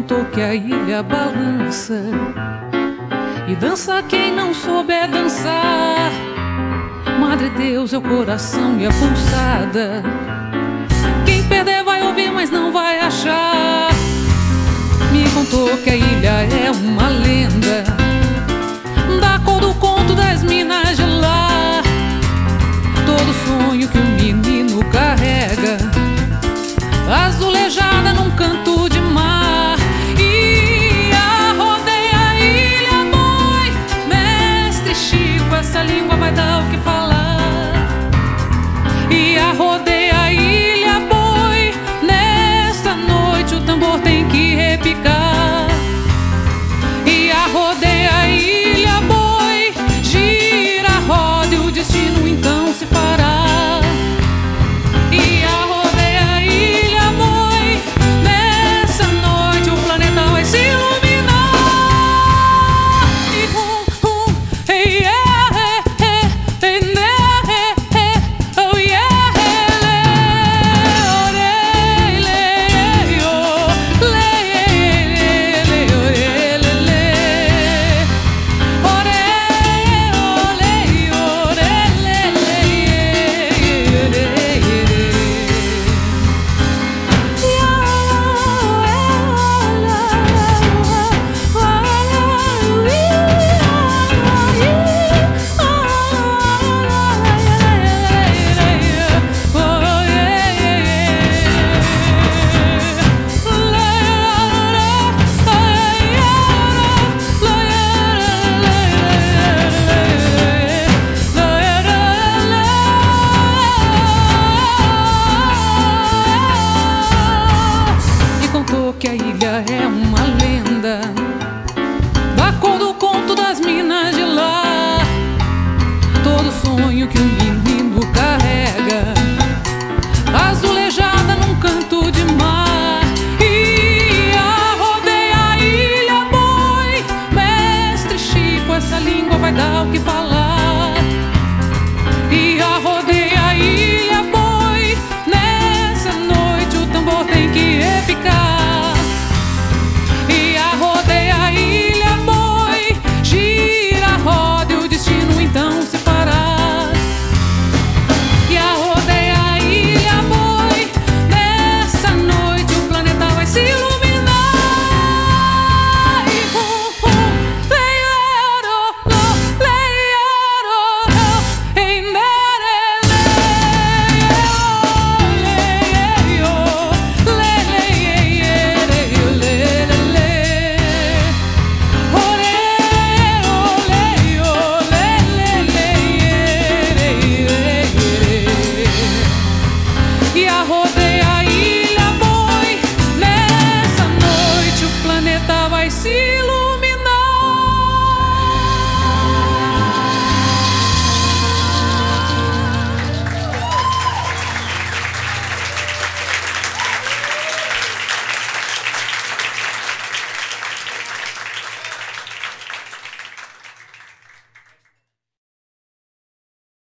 contou que a ilha balança e dança quem não souber dançar. Madre Deus é o coração e a pulsada. Quem perder vai ouvir, mas não vai achar. Me contou que a ilha é uma lenda, da cor do conto das minas de lá. Todo sonho que o menino carrega, azulejada num canto de mar. E arrodeia a ilha, boi, mestre Chico, essa língua vai dar o que falar. E arrodeia a ilha, boi, nesta noite o tambor tem que repicar. E arrodeia a ilha, boi, gira a roda e o destino então se fará. Que a ilha é uma lenda, da cor do conto das minas de lá. Todo sonho que o menino carrega, azulejada num canto de mar. E arrodeia a ilha, boi, mestre Chico, essa língua vai dar o que falar. E arrodeia a ilha, boi, nessa noite o tambor tem que repicar. Rodeia a ilha, boi, nessa noite o planeta vai se